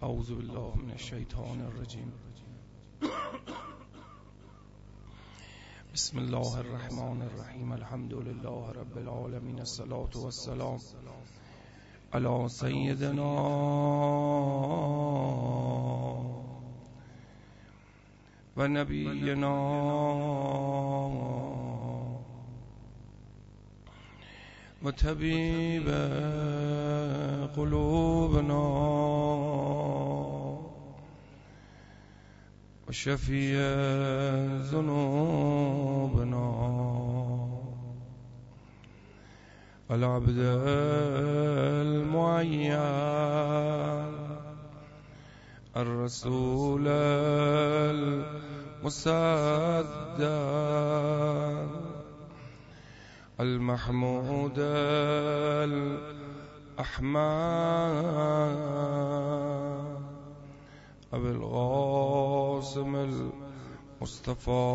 اعوذ بالله من الشیطان الرجیم. بسم الله الرحمن الرحیم. الحمد لله رب العالمین. الصلاة والسلام علی سیدنا و نبینا و طبیب قلوبنا و شفیع ذنوبنا العبد المعین الرسول المصدق المحمود الأحمد أبي القاسم المصطفى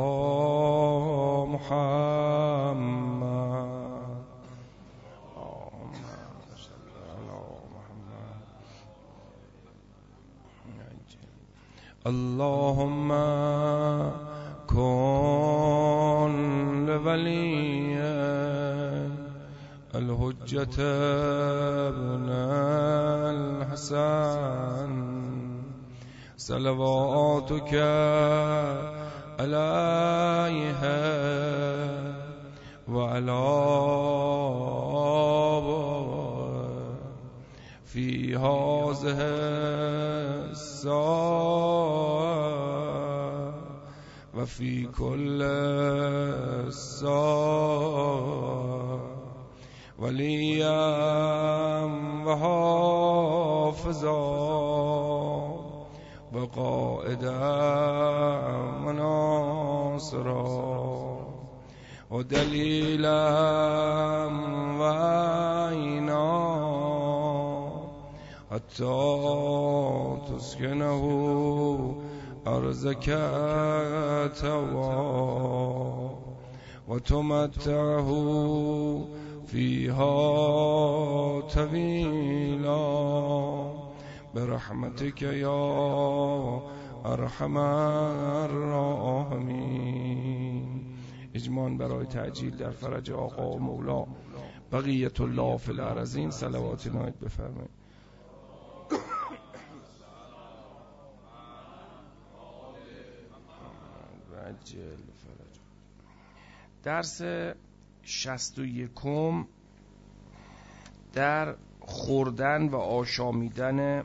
محمد. اللهم كن لولي الحجة ابن الحسن صلواتك عليه وعلى آبائه في هذه الساعة وفي كل ساعة وليا وحافظا وقائدا وناصرا ودليلا وعينا حتى تسكنه أرزك توا وتمتعه فيها طويلا برحمتك يا ارحم الراحمین. اجماع برای تعجیل در فرج آقا و مولا بقیت الله فی الارضین. صلوات نایت بفرمایید. درس 61 در خوردن و آشامیدن،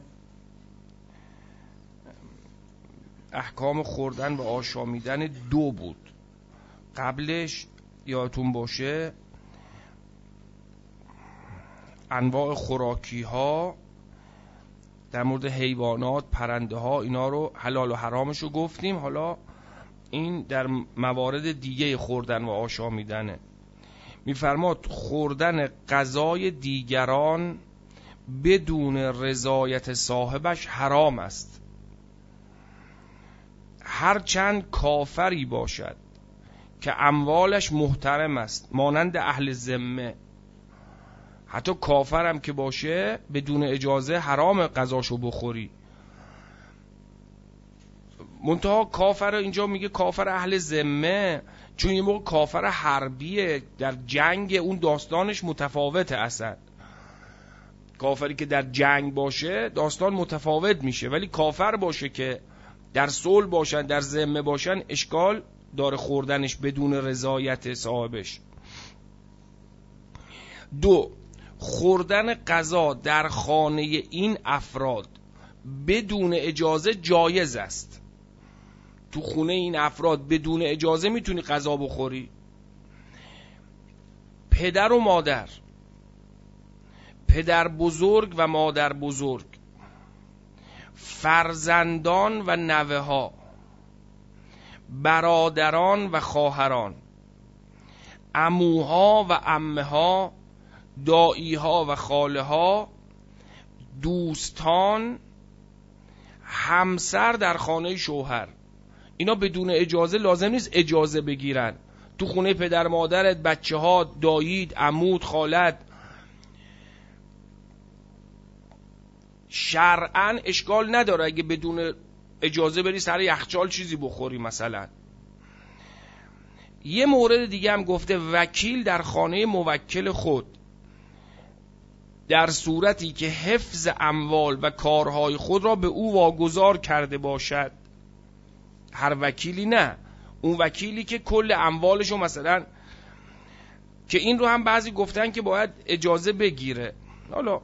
احکام خوردن و آشامیدن 2 بود. قبلش یادتون باشه انواع خوراکی ها در مورد حیوانات، پرنده ها، اینا رو حلال و حرامش رو گفتیم. حالا این در موارد دیگه خوردن و آشامیدنه. میفرماد خوردن غذای دیگران بدون رضایت صاحبش حرام است، هرچند کافری باشد که اموالش محترم است، مانند اهل ذمه. حتی کافرم که باشه بدون اجازه حرام غذاشو بخوری. منتها کافر اینجا میگه کافر اهل ذمه، چون یه موقع کافر حربیه، در جنگ اون داستانش متفاوته. اصلا کافری که در جنگ باشه داستان متفاوت میشه، ولی کافر باشه که در صلح باشن، در ذمه باشن، اشکال داره خوردنش بدون رضایت صاحبش. 2. خوردن غذا در خانه این افراد بدون اجازه جایز است. تو خونه این افراد بدون اجازه میتونی غذا بخوری. پدر و مادر، پدر بزرگ و مادر بزرگ، فرزندان و نوه ها، برادران و خواهران، عموها و عمه ها، دایی ها و خاله ها، دوستان، همسر در خانه شوهر، اینا بدون اجازه لازم نیست اجازه بگیرن. تو خونه پدر مادرت، بچه ها، دایید، عمود، خالت، شرعاً اشکال نداره اگه بدون اجازه بری سر یخچال چیزی بخوری مثلا. یه مورد دیگه هم گفته وکیل در خانه موکل خود در صورتی که حفظ اموال و کارهای خود را به او واگذار کرده باشد. هر وکیلی نه، اون وکیلی که کل اموالشو مثلا، که این رو هم بعضی گفتن که باید اجازه بگیره. حالا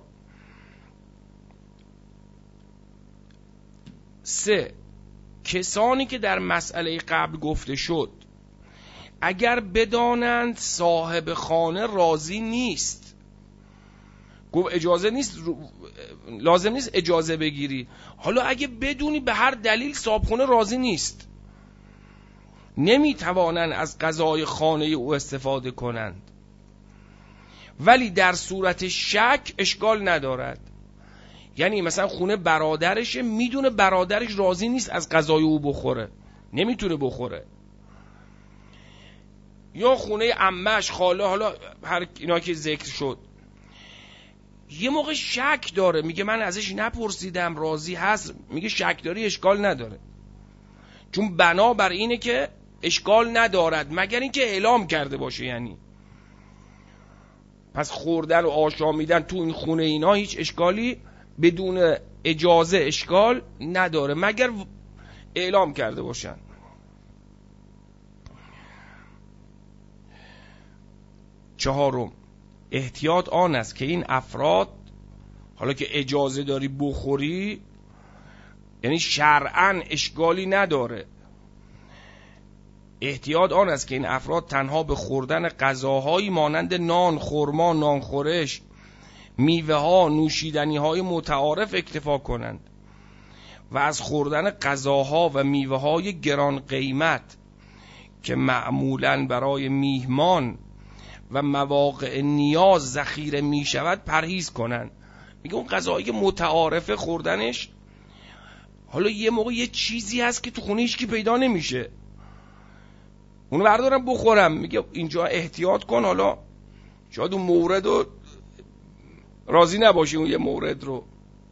3 کسانی که در مسئله قبل گفته شد اگر بدانند صاحب خانه راضی نیست، گفت اجازه نیست، لازم نیست اجازه بگیری. حالا اگه بدونی به هر دلیل صاحب خانه راضی نیست، نمیتوانند از غذای خانه او استفاده کنند، ولی در صورت شک اشکال ندارد. یعنی مثلا خونه برادرشه، میدونه برادرش راضی نیست از غذای او بخوره، نمیتونه بخوره، یا خونه عمش، خاله، حالا هر اینا که ذکر شد، یه موقع شک داره، میگه من ازش نپرسیدم راضی هست، میگه شک داری اشکال نداره، چون بنا بر اینه که اشکال ندارد مگر اینکه اعلام کرده باشه. یعنی پس خوردن و آشامیدن تو این خونه اینا هیچ اشکالی بدون اجازه اشکال نداره مگر اعلام کرده باشن. 4 احتیاط آن است که این افراد، حالا که اجازه داری بخوری یعنی شرعاً اشکالی نداره، احتیاط آن است که این افراد تنها به خوردن غذاهایی مانند نان، خرما، نانخورش، میوه ها، نوشیدنی های متعارف اکتفا کنند و از خوردن غذاها و میوه های گران قیمت که معمولاً برای میهمان و مواقع نیاز ذخیره می شود پرهیز کنند. میگه اون غذایی که متعارفه خوردنش، حالا یه موقع یه چیزی هست که تو خونه هیچکی پیدا نمیشه، اونو بردارم بخورم، میگه اینجا احتیاط کن، حالا شاید اون مورد رو راضی نباشی، اون یه مورد رو.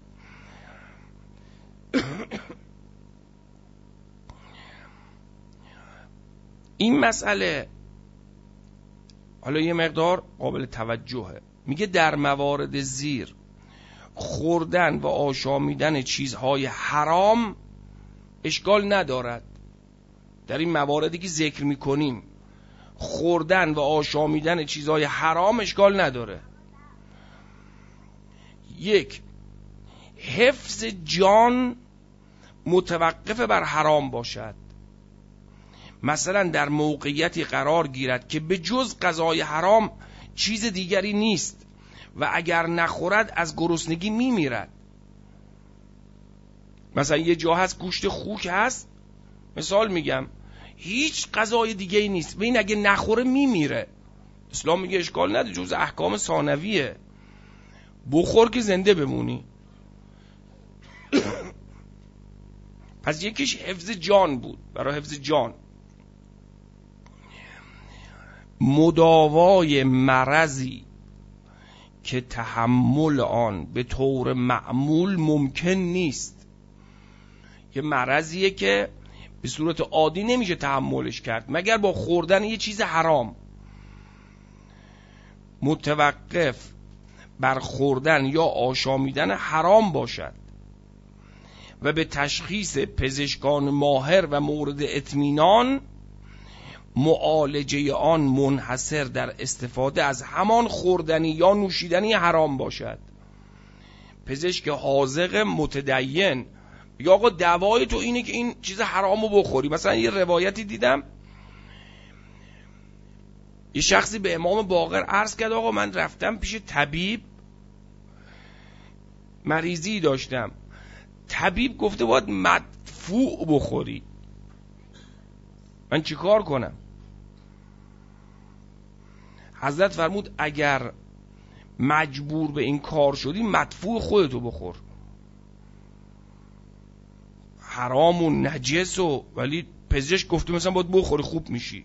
این مسئله حالا یه مقدار قابل توجهه. میگه در موارد زیر خوردن و آشامیدن چیزهای حرام اشکال ندارد. در این مواردی که ذکر میکنیم خوردن و آشامیدن چیزهای حرام اشکال نداره. 1 حفظ جان متوقف بر حرام باشد، مثلا در موقعیتی قرار گیرد که به جز غذای حرام چیز دیگری نیست و اگر نخورد از گرسنگی میمیرد. مثلا یه جا هست گوشت خوک هست، مثال میگم، هیچ غذای دیگه ای نیست و این اگه نخوره میمیره. اسلام میگه اشکال نداره، جز احکام ثانویه، بخور که زنده بمونی. پس یکیش حفظ جان بود، برای حفظ جان. مداوای مرضی که تحمل آن به طور معمول ممکن نیست، یه مرضیه که به صورت عادی نمیشه تحملش کرد مگر با خوردن یه چیز حرام. متوقف بر خوردن یا آشامیدن حرام باشد و به تشخیص پزشکان ماهر و مورد اطمینان معالجه آن منحصر در استفاده از همان خوردنی یا نوشیدنی حرام باشد. پزشک حاذق متدین یا آقا دوای تو اینه که این چیز حرامو بخوری. مثلا یه روایتی دیدم، یه شخصی به امام باقر عرض کرد آقا من رفتم پیش طبیب، مریضی داشتم، طبیب گفته باید مدفوع بخوری، من چی کار کنم؟ حضرت فرمود اگر مجبور به این کار شدی مدفوع خودتو بخور، حرام و نجس و، ولی پزشک گفته مثلا باید بخوری خوب میشی.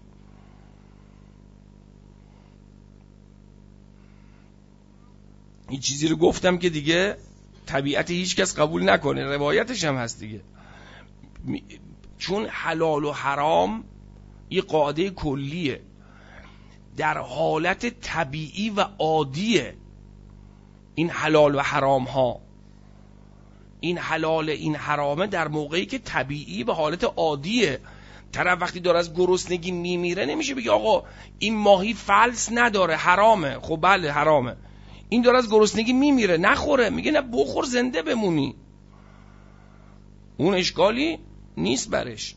این چیزی رو گفتم که دیگه طبیعت هیچ کس قبول نکنه، روایتش هم هست دیگه. چون حلال و حرام یه قاعده کلیه، در حالت طبیعی و عادیه این حلال و حرام ها. این حلال این حرامه در موقعی که طبیعی به حالت عادیه. طرف وقتی داره از گرسنگی میمیره نمیشه بگه آقا این ماهی فلس نداره حرامه. خب بله حرامه. این داره از گرسنگی میمیره نخوره، میگه نه بخور زنده بمونی، اون اشکالی نیست برش.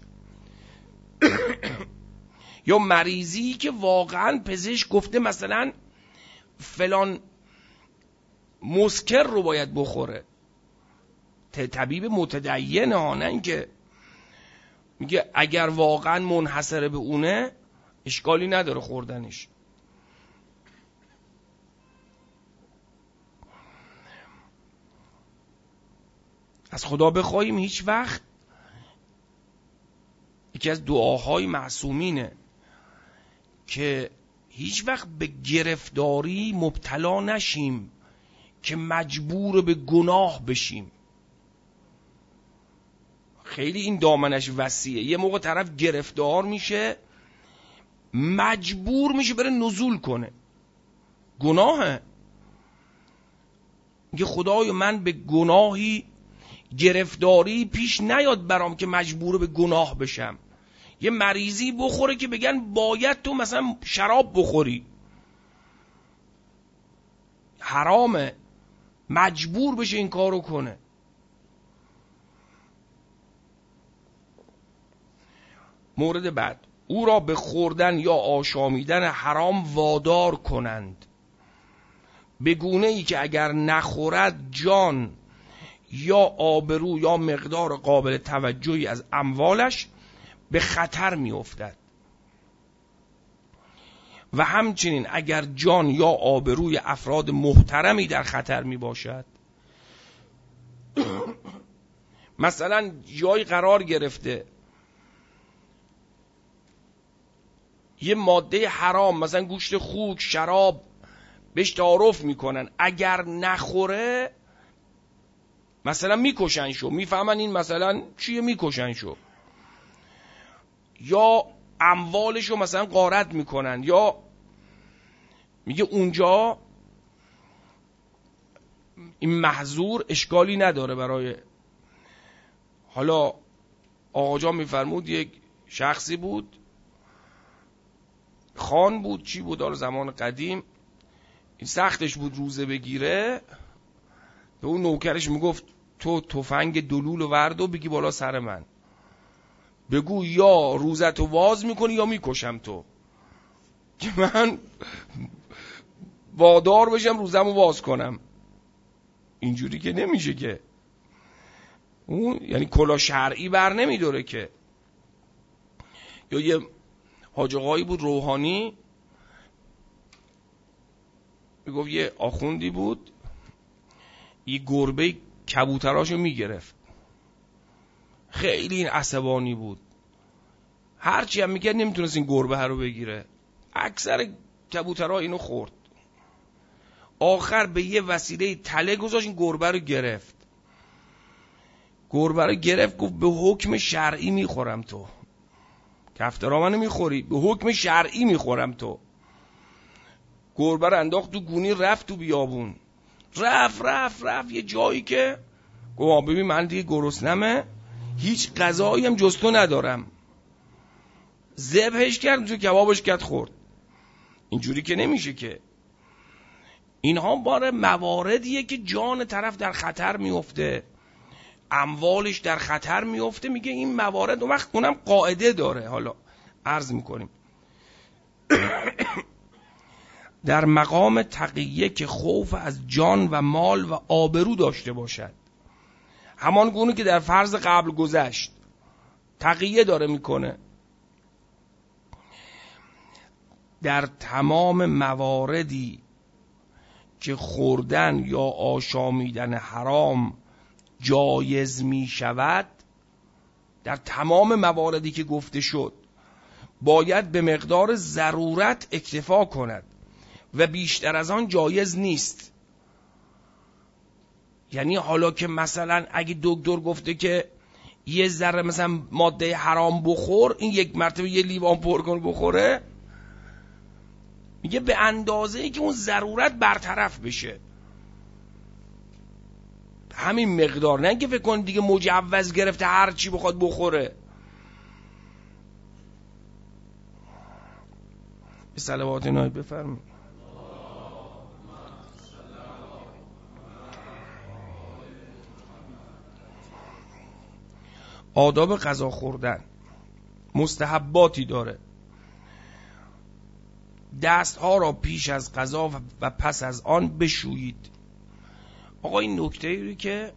یا مریضی که واقعا پزشک گفته مثلا فلان مسکر رو باید بخوره، طبیب متدین ها، نه اینکه میگه اگر واقعا منحصر به اونه اشکالی نداره خوردنش. از خدا بخوایم هیچ وقت، یکی از دعاهای معصومینه که هیچ وقت به گرفتاری مبتلا نشیم که مجبور به گناه بشیم. خیلی این دامنش وسیعه. یه موقع طرف گرفتار میشه مجبور میشه بره نزول کنه، گناهه. میگه خدایا من به گناهی گرفتاری پیش نیاد برام که مجبور به گناه بشم. یه مریضی بخوره که بگن باید تو مثلا شراب بخوری، حرامه، مجبور بشه این کارو کنه. مورد بعد، او را به خوردن یا آشامیدن حرام وادار کنند به گونه ای که اگر نخورد جان یا آبرو یا مقدار قابل توجهی از اموالش به خطر می افتد و همچنین اگر جان یا آبروی افراد محترمی در خطر می باشد. مثلا جایی قرار گرفته یه ماده حرام، مثلا گوشت خوک، شراب بهش تعارف میکنن، اگر نخوره مثلا میکشنشو، میفهمن این مثلا چیه، میکشنشو، یا اموالشو مثلا غارت میکنن. یا میگه اونجا این محظور اشکالی نداره برای. حالا آقا جان میفرمود یک شخصی بود، خان بود چی بود، حالا زمان قدیم این سختش بود روزه بگیره، به اون نوکرش میگفت تو تفنگ دلول و ورد و بگی بالا سر من، بگو یا روزتو واز میکنی یا میکشم تو، که من وادار بشم روزمو واز کنم. اینجوری که نمیشه که، اون یعنی کلا شرعی بر نمیداره که. یا یه حاج آقایی بود روحانی، میگفت یه آخوندی بود یه گربه کبوتراشو میگرفت، خیلی این عصبانی بود، هرچی هم میگه نمیتونست این گربه رو بگیره، اکثر کبوترها اینو خورد. آخر به یه وسیله تله گذاشت این گربه رو گرفت. گربه رو گرفت گفت به حکم شرعی میخورم تو، کفترا منو میخوری، به حکم شرعی میخورم تو. گربه رو انداخت تو گونی، رفت تو بیابون، رفت یه جایی که گفت ببین من دیگه گرسنمه، هیچ غذایی هم جز تو ندارم، ذبحش کرد تو کبابش کرد خورد. اینجوری که نمیشه که. اینها باره مواردیه که جان طرف در خطر میفته، اموالش در خطر میفته. میگه این موارد اون وقت اونم قاعده داره. حالا عرض میکنیم در مقام تقیه که خوف از جان و مال و آبرو داشته باشد، همان گونه که در فرض قبل گذشت تقیه داره میکنه. در تمام مواردی که خوردن یا آشامیدن حرام جایز می شود، در تمام مواردی که گفته شد باید به مقدار ضرورت اکتفا کند و بیشتر از آن جایز نیست. یعنی حالا که مثلا اگه دکتر گفته که یه ذره مثلا ماده حرام بخور، این یک مرتبه یه لیوان پر کن بخوره، میگه به اندازه ای که اون ضرورت برطرف بشه، همین مقدار، نه که فکر کن دیگه مجوز گرفته هر چی بخواد بخوره. به صلوات نایب بفرمایید. آداب غذا خوردن مستحباتی داره. دستها را پیش از غذا و پس از آن بشویید. آقا این نکته‌ای که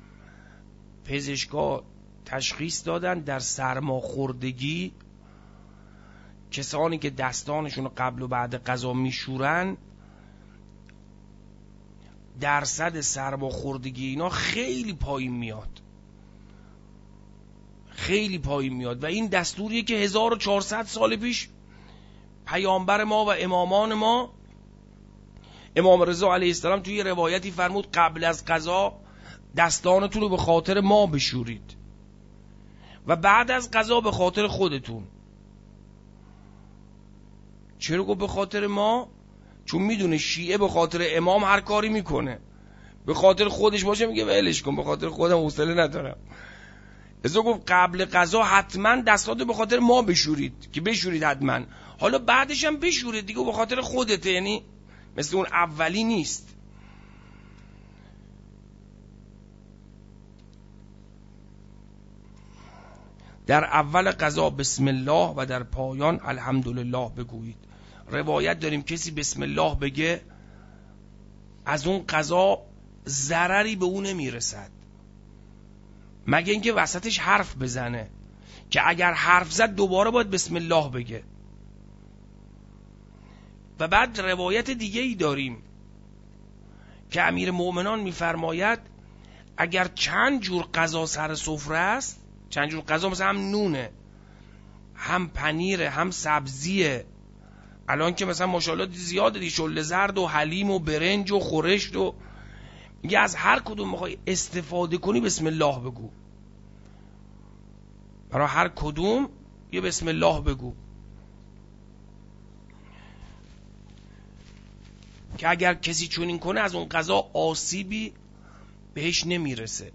پزشکا تشخیص دادن در سرماخوردگی کسانی که دستانشون رو قبل و بعد غذا میشورن درصد سرماخوردگی اینا خیلی پایین میاد، خیلی پایین میاد. و این دستوریه که 1400 سال پیش پیامبر ما و امامان ما، امام رضا علیه السلام توی روایتی فرمود قبل از غذا دستانتون رو به خاطر ما بشورید و بعد از غذا به خاطر خودتون. چرا گفت به خاطر ما؟ چون میدونه شیعه به خاطر امام هر کاری میکنه، به خاطر خودش باشه میگه ولش کن، به خاطر خودم حوصله ندارم. ازا گفت قبل غذا حتما دستاتو به خاطر ما بشورید، که بشورید حتما، حالا بعدش هم بشورید دیگه، به خاطر خودته، یعنی مثل اون اولی نیست. در اول غذا بسم الله و در پایان الحمدلله بگویید. روایت داریم کسی بسم الله بگه از اون غذا ضرری به اون نمیرسد، مگه اینکه وسطش حرف بزنه، که اگر حرف زد دوباره باید بسم الله بگه. و بعد روایت دیگه ای داریم که امیر مومنان میفرماید اگر چند جور غذا سر سفره است، چند جور غذا مثلا هم نونه، هم پنیره، هم سبزیه، الان که مثلا ماشاءالله زیاده دی، شله زرد و حلیم و برنج و خورشت و، میگه از هر کدوم میخوای استفاده کنی بسم الله بگو، برای هر کدوم یه بسم الله بگو، که اگر کسی چنین کنه از اون غذا آسیبی بهش نمیرسه.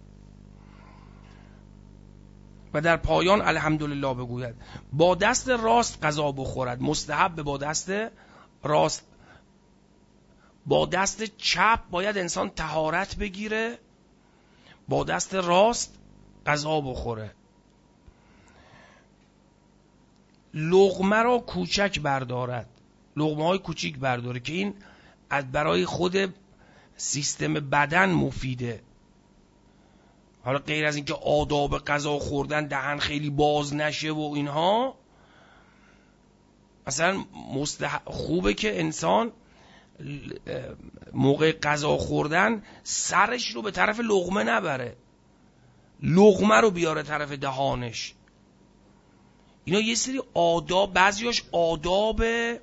و در پایان الحمدلله بگوید. با دست راست غذا بخورد، مستحب با دست راست. با دست چپ باید انسان طهارت بگیره، با دست راست غذا بخوره. لقمه را کوچک بردارد، لقمه های کوچیک برداره، که این برای خود سیستم بدن مفیده. حالا غیر از اینکه آداب غذا خوردن دهن خیلی باز نشه و اینها، مثلا خوبه که انسان موقع غذا خوردن سرش رو به طرف لقمه نبره، لقمه رو بیاره طرف دهانش. اینا یه سری آداب، بعضیاش آداب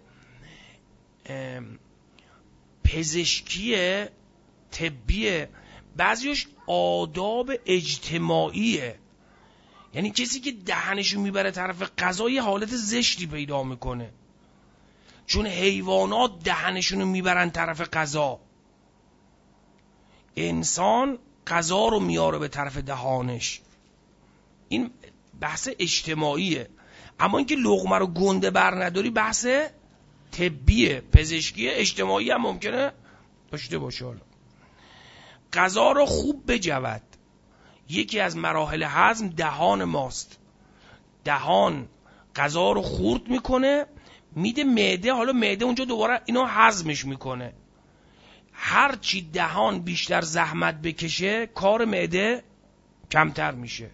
پزشکیه، طبیه، بعضیاش آداب اجتماعیه. یعنی کسی که دهنشو میبره طرف غذا یه حالت زشتی پیدا میکنه، چون حیوانات دهنشونو میبرن طرف غذا، انسان غذا رو میاره به طرف دهانش. این بحث اجتماعیه. اما اینکه لقمه رو گنده بر نداری بحث طبیه، پزشکیه، اجتماعی هم ممکنه داشته باشه. حالا غذا رو خوب بجود. یکی از مراحل هضم دهان ماست. دهان غذا رو خورد میکنه، میده معده، حالا معده اونجا دوباره اینو هضمش میکنه. هر چی دهان بیشتر زحمت بکشه کار معده کمتر میشه.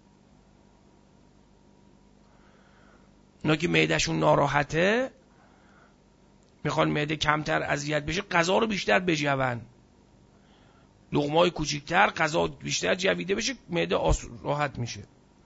اونا که معدهشون ناراحته میخوان معده کمتر اذیت بشه، غذا رو بیشتر بجون، لقمه‌های کوچیک‌تر، غذا بیشتر جویده بشه، معده راحت میشه.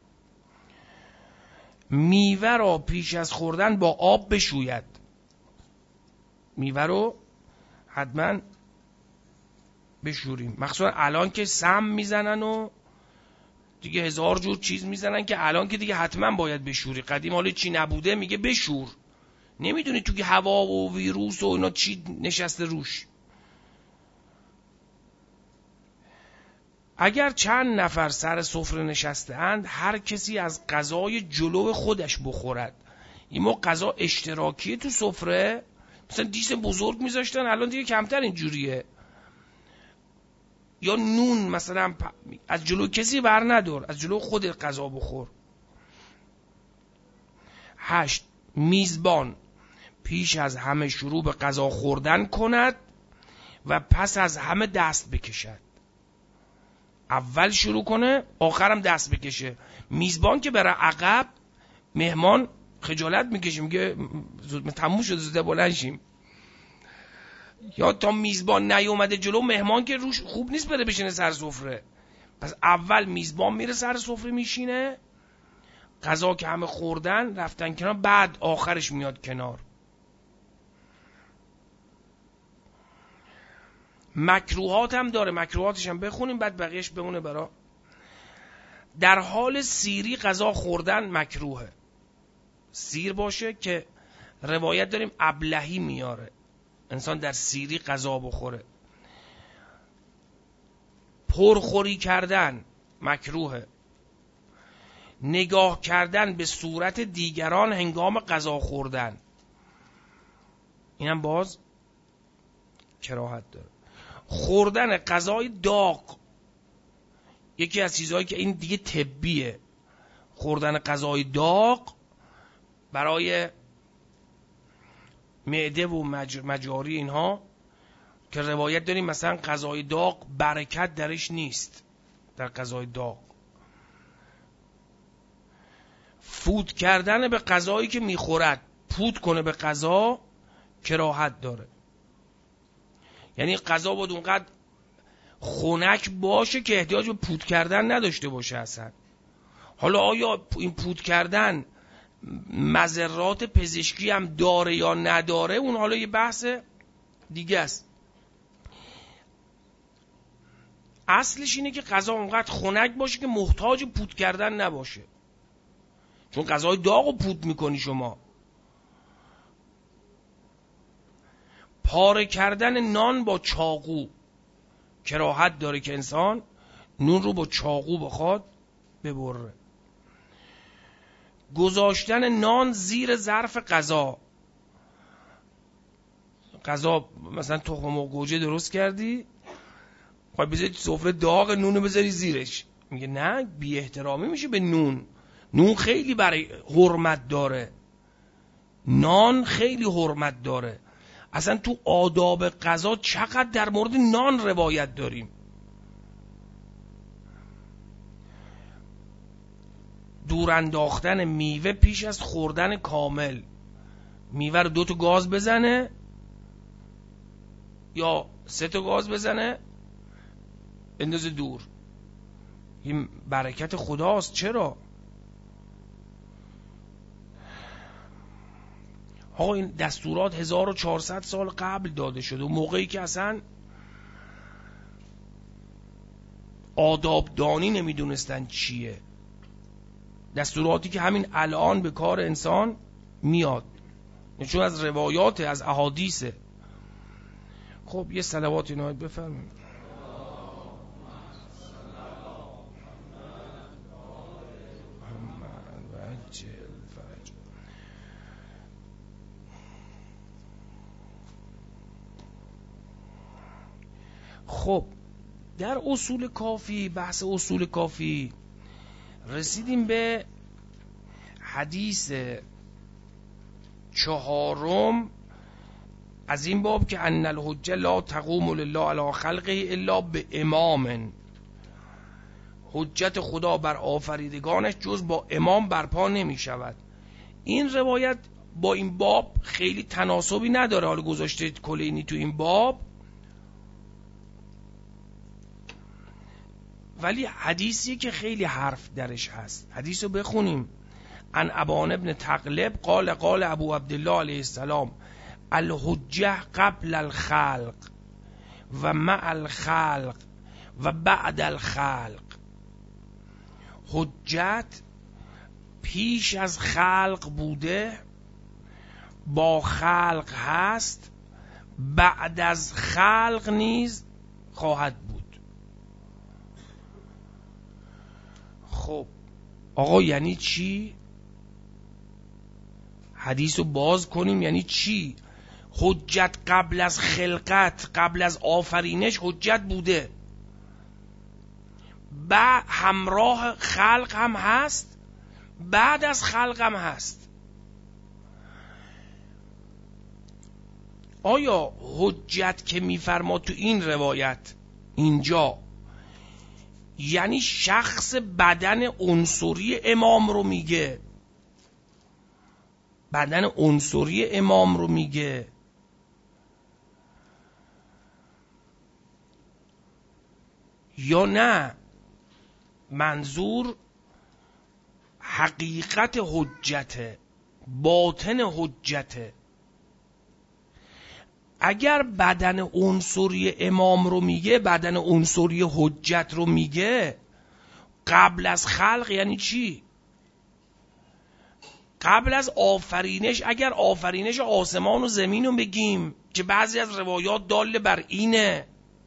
میوه را پیش از خوردن با آب بشوید. میوه رو حتما بشوریم. مخصوصا الان که سم میزنن و دیگه 1000 جور چیز میزنن که الان که دیگه حتما باید بشوری. قدیم حالا چی نبوده میگه بشور، نمیدونی تو که هوا و ویروس و اینا چی نشسته روش. اگر چند نفر سر سفره نشسته اند، هر کسی از غذای جلو خودش بخورد. این موقع غذا اشتراکیه تو سفره، مثلا دیس بزرگ میذاشتن، الان دیگه کمتر اینجوریه. یا نون مثلا از جلو کسی بر ندار، از جلو خودت غذا بخور. 8. میزبان پیش از همه شروع به غذا خوردن کند و پس از همه دست بکشد. اول شروع کنه آخرم دست بکشه. میزبان که بره عقب، مهمان خجالت میکشه، میگه زود تموم شده، زود بلند شیم. یا تا میزبان نیومده جلو، مهمان که روش خوب نیست بره بشینه سر سفره. پس اول میزبان میره سر سفره میشینه، غذا که همه خوردن رفتن کنار، بعد آخرش میاد کنار. مکروهات هم داره، مکروهاتش هم بخونیم بعد بقیهش بمونه برا. در حال سیری غذا خوردن مکروهه. سیر باشه که روایت داریم ابلهی میاره، انسان در سیری غذا بخوره. پرخوری کردن مکروهه. نگاه کردن به صورت دیگران هنگام غذا خوردن، اینم باز کراهت داره. خوردن غذای داغ یکی از چیزهایی که این دیگه طبیه. خوردن غذای داغ برای معده و مجاری اینها که روایت داریم مثلا غذای داغ برکت درش نیست. در غذای داغ فوت کردن به غذایی که میخورد، پوت کنه به غذا کراهت داره. یعنی غذا باید اونقدر خنک باشه که احتیاج به پوت کردن نداشته باشه اصلا. حالا آیا این پوت کردن مضرات پزشکی هم داره یا نداره، اون حالا یه بحث دیگه است. اصلش اینه که غذا اونقدر خنک باشه که محتاج پوت کردن نباشه، چون غذای داغو پوت میکنی شما. پاره کردن نان با چاقو کراهت داره که انسان نون رو با چاقو بخواد ببره. گذاشتن نان زیر ظرف غذا. غذا مثلا تخم مرغ گوجه درست کردی، خواهی بذاری سفره داغ، نونو بذاری زیرش، میگه نه، بی احترامی میشه به نون. نون خیلی برای حرمت داره، نان خیلی حرمت داره. اصلا تو آداب غذا چقدر در مورد نان روایت داریم. دور انداختن میوه پیش از خوردن کامل. میوه رو 2 تا گاز بزنه یا 3 تا گاز بزنه، بندازه دور. این برکت خداست. چرا؟ آقا این دستورات 1400 سال قبل داده شده، و موقعی که اصلا آداب دانی نمیدونستن چیه. دستوراتی که همین الان به کار انسان میاد، چون از روایات، از احادیثه. خب یه صلوات اینایت بفرمایید. خب در اصول کافی، بحث اصول کافی، رسیدیم به حدیث 4 از این باب که ان الحجه لا تقوم لله علی خلقه الا به امام. حجت خدا بر آفریدگانش جز با امام برپا نمی شود. این روایت با این باب خیلی تناسبی نداره. حالا گذاشته کلینی تو این باب، ولی حدیثی که خیلی حرف درش هست. حدیث رو بخونیم. ان ابان ابن تغلب قال قال ابو عبدالله علیه السلام الحجه قبل الخلق و مع الخلق و بعد الخلق. حجت پیش از خلق بوده، با خلق هست، بعد از خلق نیز خواهد بود. خب آقا یعنی چی؟ حدیث رو باز کنیم. یعنی چی؟ حجت قبل از خلقت، قبل از آفرینش حجت بوده، همراه خلق هم هست، بعد از خلق هم هست. آیا حجت که میفرما تو این روایت اینجا یعنی شخص بدن عنصری امام رو میگه؟ بدن عنصری امام رو میگه یا نه منظور حقیقت حجته، باطن حجته؟ اگر بدن عنصری امام رو میگه، بدن عنصری حجت رو میگه، قبل از خلق یعنی چی؟ قبل از آفرینش، اگر آفرینش آسمان و زمین رو بگیم که بعضی از روایات دال بر اینه،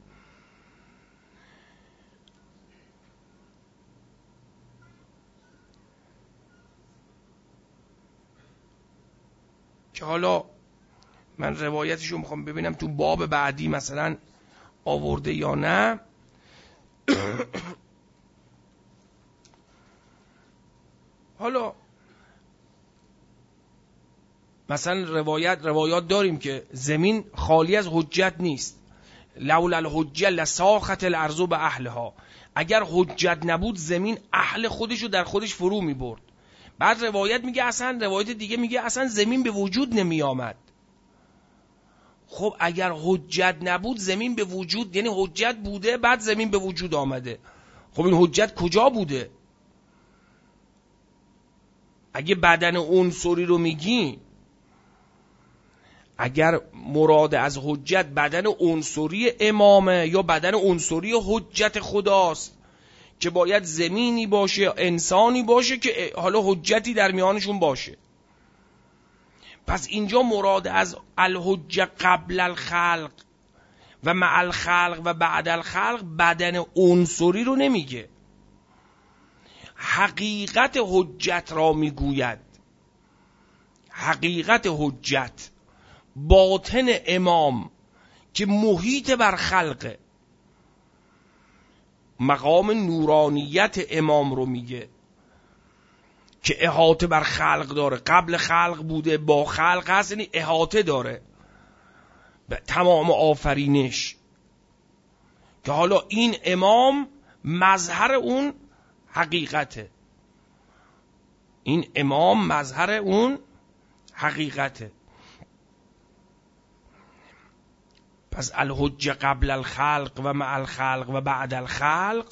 که حالا من روایتشو میخوام ببینم تو باب بعدی مثلا آورده یا نه. حالا مثلا روایات داریم که زمین خالی از حجت نیست. لولا الحجه لساخت الارض به اهلها. اگر حجت نبود زمین اهل خودشو در خودش فرو میبرد. بعد روایت میگه اصلا، روایت دیگه میگه اصلا زمین به وجود نمی آمد. خب اگر حجت نبود زمین به وجود، یعنی حجت بوده بعد زمین به وجود آمده. خب این حجت کجا بوده؟ اگه بدن عنصری رو میگی، اگر مراد از حجت بدن عنصری امامه یا بدن عنصری حجت خداست که باید زمینی باشه، انسانی باشه که حالا حجتی در میانشون باشه، پس اینجا مراد از الحجه قبل الخلق و مع الخلق و بعد الخلق بدن عنصری رو نمیگه، حقیقت حجت را میگوید. حقیقت حجت، باطن امام که محیط بر خلقه، مقام نورانیت امام رو میگه که احاطه بر خلق داره، قبل خلق بوده، با خلق هست، یعنی احاطه داره به تمام آفرینش. که حالا این امام مظهر اون حقیقته، این امام مظهر اون حقیقته. پس الحجه قبل الخلق و مع الخلق و بعد الخلق،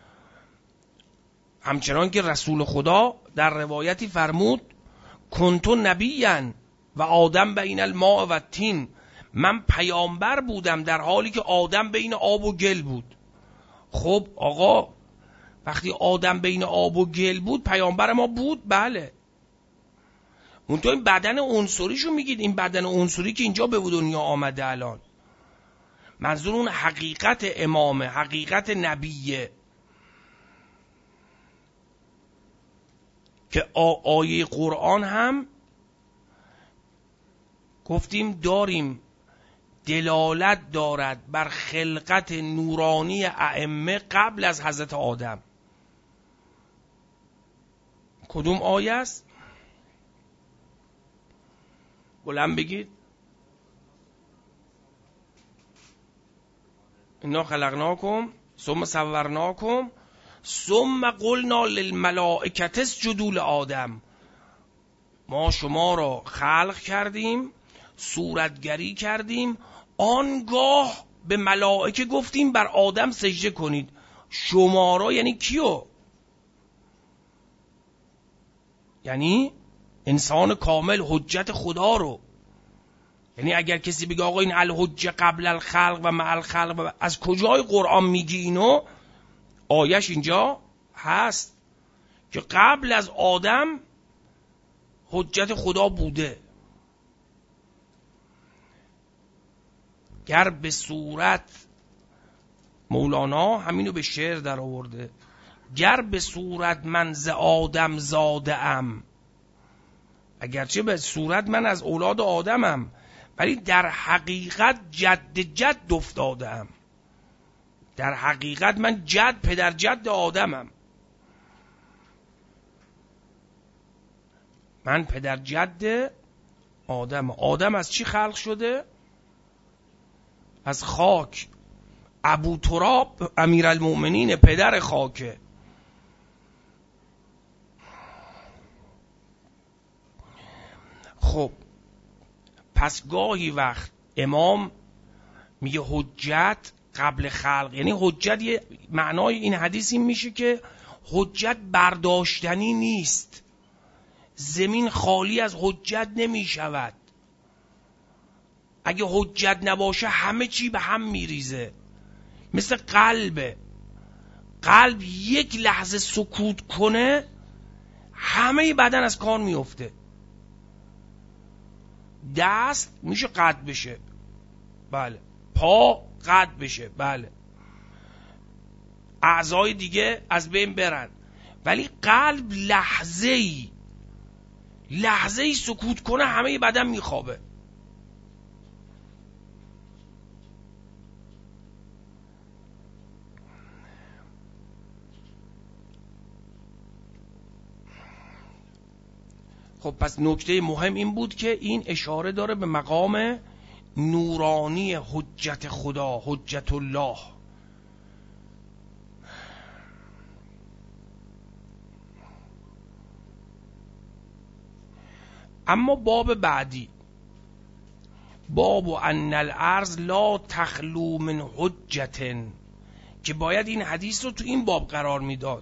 همچنان که رسول خدا در روایتی فرمود کنت نبیًا و آدم بین الماء و الطین، من پیامبر بودم در حالی که آدم بین آب و گل بود. خب آقا وقتی آدم بین آب و گل بود پیامبر ما بود؟ بله. اون تو این بدن عنصریشو میگید، این بدن عنصری که اینجا به دنیا آمده الان، منظور اون حقیقت امامه، حقیقت نبیه که آیه قرآن هم گفتیم داریم دلالت دارد بر خلقت نورانی ائمه قبل از حضرت آدم. کدوم آیه است؟ بلند بگید. انا خلقناکم ثم صورناکم ثم قلنا للملائکه اسجدوا لآدم. ما شما را خلق کردیم، صورتگری کردیم، آنگاه به ملائکه گفتیم بر آدم سجده کنید. شما را یعنی کیو؟ یعنی انسان کامل، حجت خدا رو. یعنی اگر کسی بگه آقا این الحجه قبل الخلق و مع الخلق، از کجای قرآن میگی اینو؟ آیش اینجا هست که قبل از آدم حجت خدا بوده. گر به صورت، مولانا همینو به شعر در آورده، گر به صورت من ز آدم زاده ام، اگرچه به صورت من از اولاد آدمم، ولی در حقیقت جد افتاده ام. در حقیقت من پدر جد آدمم. من پدر جد آدم. آدم از چی خلق شده؟ از خاک. ابو تراب امیرالمؤمنین پدر خاکه. خب پس گاهی وقت امام میگه حجت قبل خلق، یعنی حجت، یه معنای این حدیث این میشه که حجت برداشتنی نیست. زمین خالی از حجت نمیشود. اگه حجت نباشه همه چی به هم میریزه. مثل قلبه. قلب یک لحظه سکوت کنه همه بدن از کار میفته. دست میشه قطع بشه، بله. پا قطع بشه، بله. اعضای دیگه از بین برن، ولی قلب لحظه‌ای سکوت کنه همه بدن میخوابه. خب پس نکته مهم این بود که این اشاره داره به مقام نورانی حجت خدا، حجت الله. اما باب بعدی، باب ان الارض لا تخلو من حجت، که باید این حدیث رو تو این باب قرار میداد.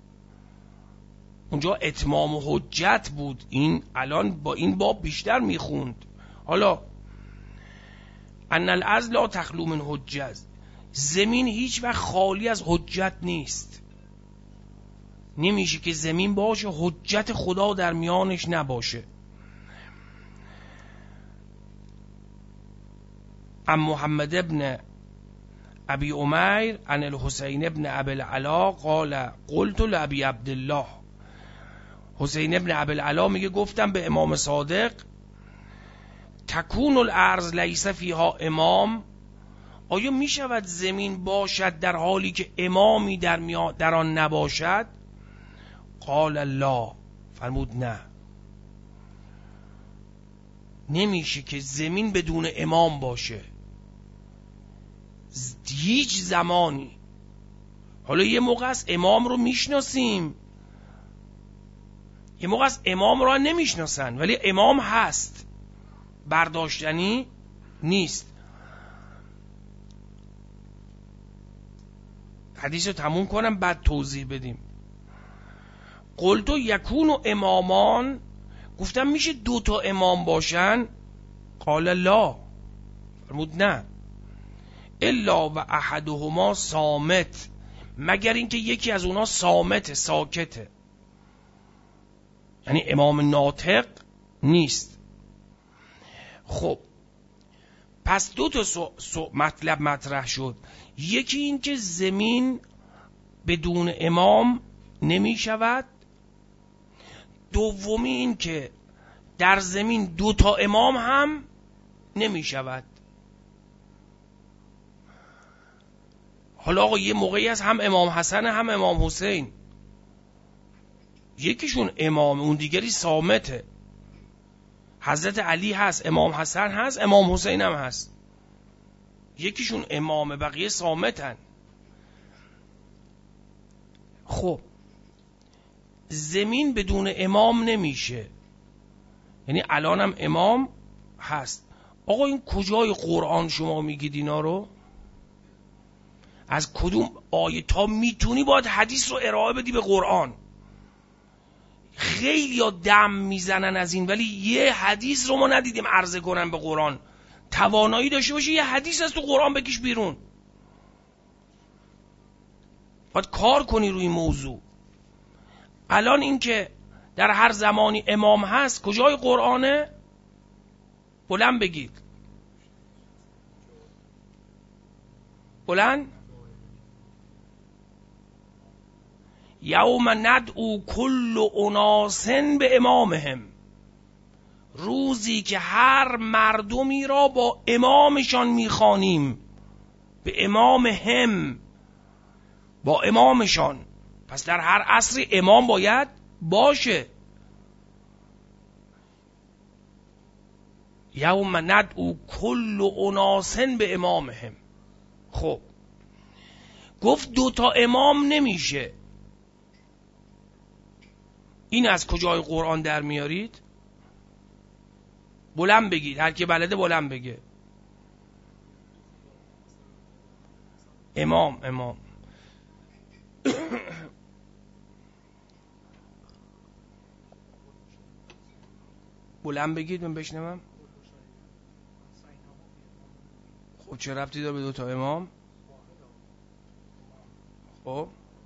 اونجا اتمام حجت بود، این الان با این باب بیشتر میخوند. حالا ان الارض لا تخلو من حجت، زمین هیچ وقت خالی از حجت نیست. نمیشه که زمین باشه حجت خدا در میانش نباشه. ام محمد ابن ابی عمیر عن الحسین ابن ابی العلا قال قلت لابی عبدالله، حسین ابن ابی العلا میگه گفتم به امام صادق تکون الارض لیس فیها امام، آیا میشود زمین باشد در حالی که امامی در آن نباشد؟ قال لا، فرمود نه، نمیشه که زمین بدون امام باشه هیچ زمانی. حالا یه موقع از امام رو میشناسیم، یه موقع از امام رو نمیشناسن، ولی امام هست، برداشتنی نیست. حدیث رو تموم کنم بعد توضیح بدیم. قلتو یکون امامان، گفتم میشه 2 امام باشن؟ قال لا، فرمود نه، الا و احدهما صامت، مگر اینکه یکی از اونا صامت، ساکته، یعنی امام ناطق نیست. خب پس 2 مطلب مطرح شد. یکی این که زمین بدون امام نمی شود. دومی این که در زمین 2 امام هم نمی شود. حالا آقا یه موقعی هست هم امام حسن هم امام حسین، یکیشون امام اون دیگری صامته. حضرت علی هست، امام حسن هست، امام حسین هم هست، یکیشون امام بقیه صامتن. خب زمین بدون امام نمیشه، یعنی الانم امام هست. آقا این کجای قرآن شما میگید اینا رو؟ از کدوم آیه؟ تا میتونی باید حدیث رو ارائه بدی به قرآن. خیلی ها دم میزنن از این، ولی یه حدیث رو ما ندیدیم عرضه کنن به قرآن توانایی داشته باشی یه حدیث از تو قرآن بکش بیرون. باید کار کنی روی این موضوع. الان این که در هر زمانی امام هست کجای قرآنه؟ بلند بگید. بلند. یوم ندعو کل اناس به امامهم، روزی که هر مردمی را با امامشان میخوانیم. به امامهم، با امامشان. پس در هر عصری امام باید باشه. یوم ندعو کل اناس به امامهم. خب گفت 2 تا امام نمیشه. این از کجای قرآن در میارید؟ بلند بگید، هر کی بلده بلند بگه. امام بلند بگید من بشنوم. خب چه ربطی داره به 2 تا امام؟ خب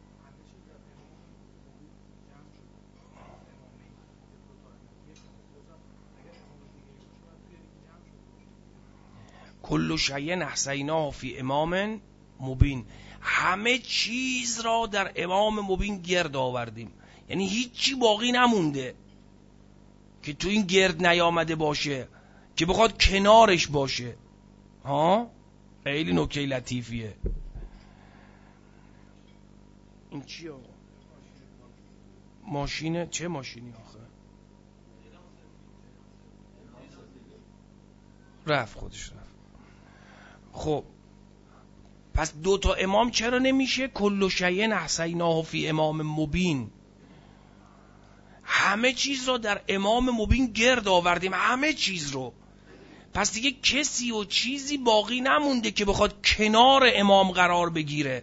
کل شیء احصیناه فی امام مبین، همه چیز را در امام مبین گرد آوردیم. یعنی هیچی باقی نمونده که تو این گرد نیامده باشه که بخواد کنارش باشه. ها خیلی نکته لطیفیه. این چی آقا؟ ماشینه؟ چه ماشینی آخه؟ رفت خودش رفت. خب پس 2 تا امام چرا نمیشه؟ کل شیء احصیناه فی امام مبین، همه چیز رو در امام مبین گرد آوردیم، همه چیز رو. پس دیگه کسی و چیزی باقی نمونده که بخواد کنار امام قرار بگیره.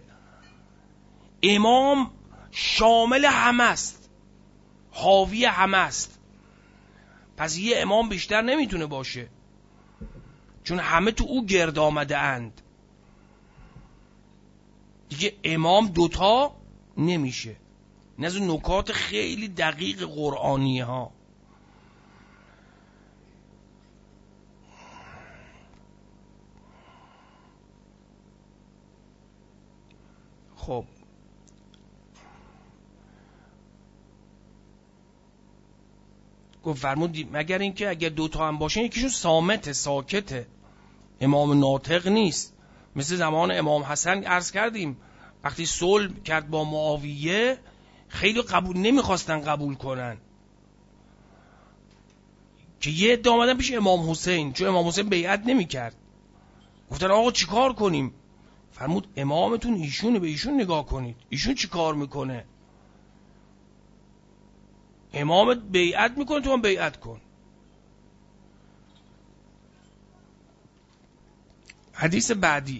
امام شامل همه است، حاوی همه است. پس یه امام بیشتر نمیتونه باشه چون همه تو او گرد آمده اند. دیگه امام 2 تا نمیشه. این از نکات خیلی دقیق قرآنی ها. خب گفت فرمود مگر اینکه اگر 2 تا هم باشه یکیشون صامته، ساکته، امام ناطق نیست. مثل زمان امام حسن عرض کردیم وقتی صلح کرد با معاویه خیلی نمیخواستن قبول کنن که یه عده آمدن پیش امام حسین، چون امام حسین بیعت نمیکرد. گفتن آقا چیکار کنیم؟ فرمود امامتون ایشونه، به ایشون نگاه کنید، ایشون چی کار میکنه. امامت بیعت میکنه تو هم بیعت کن. حدیث بعدی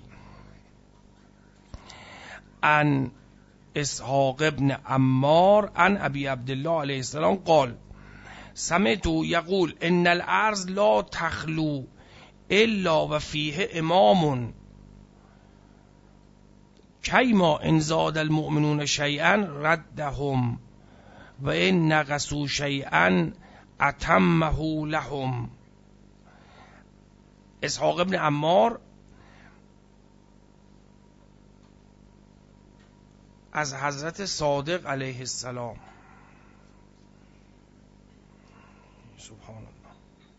عن اسحاق ابن عمار عن ابی عبدالله علیه السلام قال سمعت یقول ان الارض لا تخلو الا و فیه امام کیما ان زاد المؤمنون شیئا ردهم و ان نقصوا شیئا اتمه لهم. اسحاق ابن عمار از حضرت صادق علیه السلام سبحان الله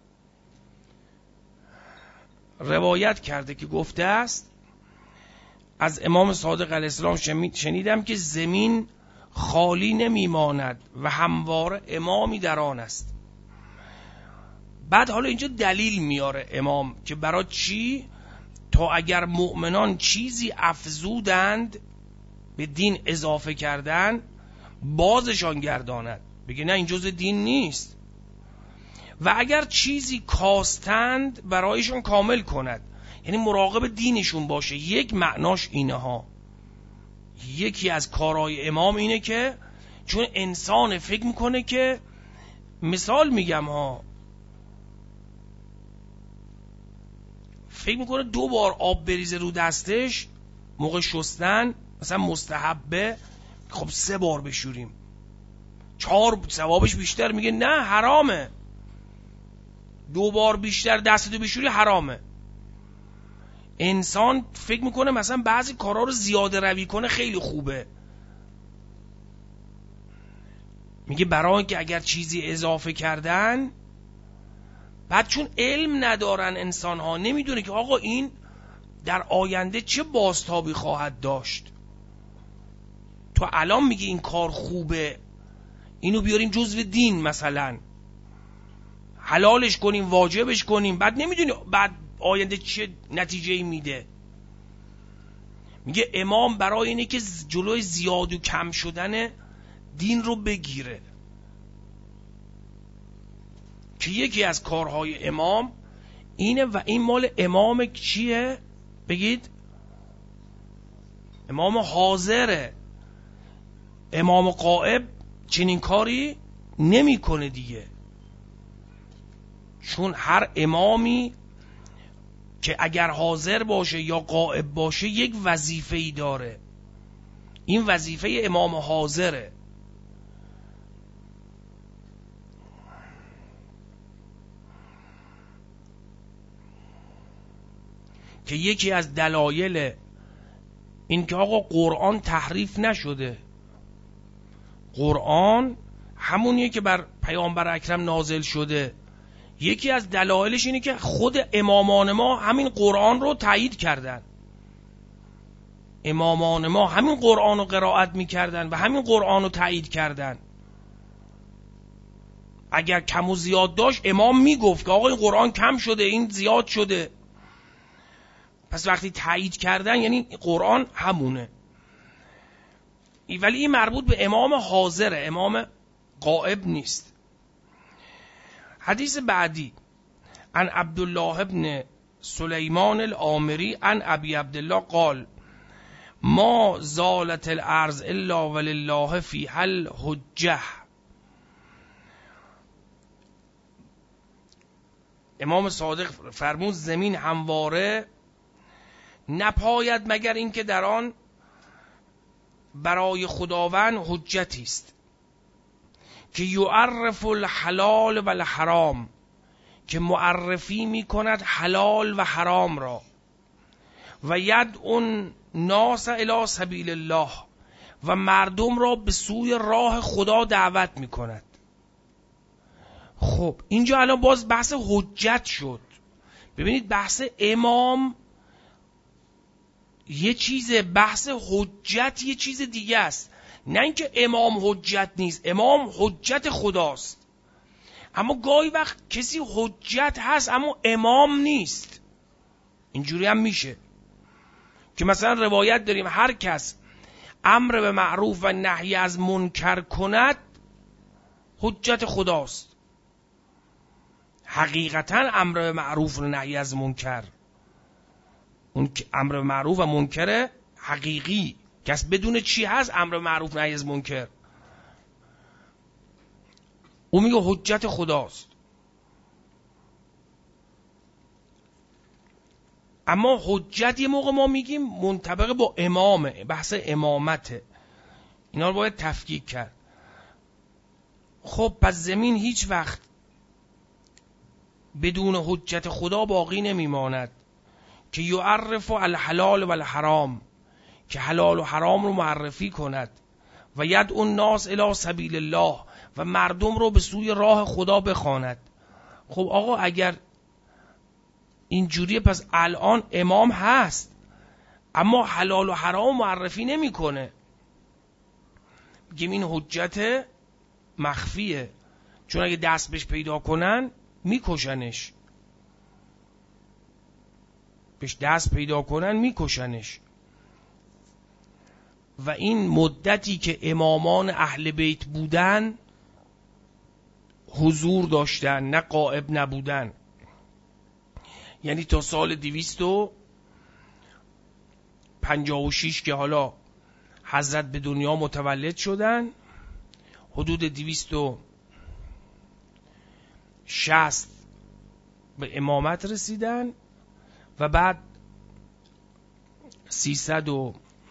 روایت کرده که گفته است از امام صادق علیه السلام شنیدم که زمین خالی نمیماند و همواره امامی در آن است. بعد حالا اینجا دلیل میاره امام که برای چی؟ تا اگر مؤمنان چیزی افزودند به دین اضافه کردن بازشان گرداند، بگه نه این جزء دین نیست. و اگر چیزی کاستند برایشان کامل کند، یعنی مراقب دینشون باشه. یک معناش اینه ها. یکی از کارهای امام اینه که چون انسان فکر میکنه که مثال میگم ها فکر میکنه 2 بار آب بریزه رو دستش موقع شستن مثلا مستحبه، خب 3 بار بشوریم 4 ثوابش بیشتر، میگه نه حرامه، 2 بار بیشتر دستتو بشوری حرامه. انسان فکر میکنه مثلا بعضی کارا رو زیاده روی کنه خیلی خوبه، میگه برای اینکه اگر چیزی اضافه کردن، بعد چون علم ندارن انسان ها، نمیدونه که آقا این در آینده چه بازتابی خواهد داشت. تو الان میگی این کار خوبه، اینو بیاریم جزو دین مثلا، حلالش کنیم واجبش کنیم، بعد نمیدونی بعد آینده چه نتیجه‌ای میده. میگه امام برای اینه که جلوی زیاد و کم شدن دین رو بگیره، که یکی از کارهای امام اینه و این مال امام چیه؟ بگید امام حاضره. امام غائب چنین کاری نمیکنه دیگه، چون هر امامی که اگر حاضر باشه یا غائب باشه یک وظیفه‌ای داره، این وظیفه امام حاضره. که یکی از دلایل این که آقا قرآن تحریف نشده، قرآن همونیه که بر پیامبر اکرم نازل شده، یکی از دلایلش اینه که خود امامان ما همین قرآن رو تایید کردن، امامان ما همین قرآن رو قرائت میکردن و همین قرآن رو تایید کردن. اگر کم و زیاد داشت امام میگفت که آقا این قرآن کم شده، این زیاد شده، پس وقتی تایید کردن یعنی قرآن همونه. ولی این مربوط به امام حاضره، امام غائب نیست. حدیث بعدی عن عبدالله ابن سلیمان العامری عن ابی عبدالله قال ما زالت الارض الا ولله فیها الحجه. امام صادق فرمود زمین همواره نپاید مگر اینکه در آن برای خداوند حجتی است که یعرف الحلال و الحرام، که معرفی می کند حلال و حرام را، و یدعو الناس الی سبیل الله، و مردم را به سوی راه خدا دعوت می کند. خب اینجا الان باز بحث حجت شد. ببینید بحث امام یه چیزه، بحث حجت یه چیز دیگه است. نه اینکه امام حجت نیست، امام حجت خداست، اما گاهی وقت کسی حجت هست اما امام نیست. اینجوری هم میشه که مثلا روایت داریم هر کس امر به معروف و نهی از منکر کند حجت خداست. حقیقتا امر به معروف و نهی از منکر، اون امر به معروف و منکر حقیقی، کس بدون چی هست امر به معروف و نهی از منکر، اون میگه حجت خداست. اما حجت یه موقع ما میگیم منطبق با امامه، بحث امامته، اینا رو باید تفکیک کرد. خب پس زمین هیچ وقت بدون حجت خدا باقی نمیماند که یعرف الحلال و الحرام، که حلال و حرام رو معرفی کند، و یدعو الناس الی سبیل الله، و مردم رو به سوی راه خدا بخواند. خب آقا اگر اینجوریه پس الان امام هست اما حلال و حرام معرفی نمیکنه، میگیم این حجت مخفیه، چون اگه دست بهش پیدا کنن میکشنش، بهش دست پیدا کنن میکشنش. و این مدتی که امامان اهل بیت بودن حضور داشتن، نه غائب نبودن، یعنی تا سال 256 که حالا حضرت به دنیا متولد شدن، حدود 260 به امامت رسیدن و بعد 300 و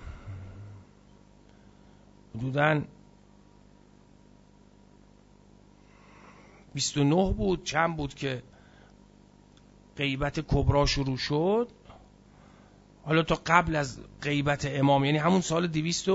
حدوداً 29 بود چند بود که غیبت کبرا شروع شد. حالا تا قبل از غیبت امام، یعنی همون سال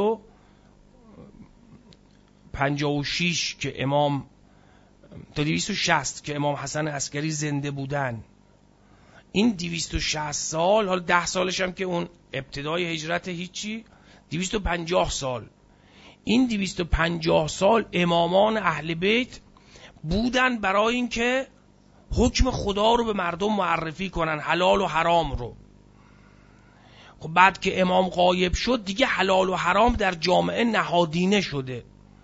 256 که امام، تا 260 که امام حسن عسکری زنده بودن، این 260 سال، حالا 10 سالش هم که اون ابتدای هجرت هیچی، 250 سال. این 250 سال امامان اهل بیت بودن برای اینکه حکم خدا رو به مردم معرفی کنن، حلال و حرام رو. خب بعد که امام غایب شد دیگه حلال و حرام در جامعه نهادینه شده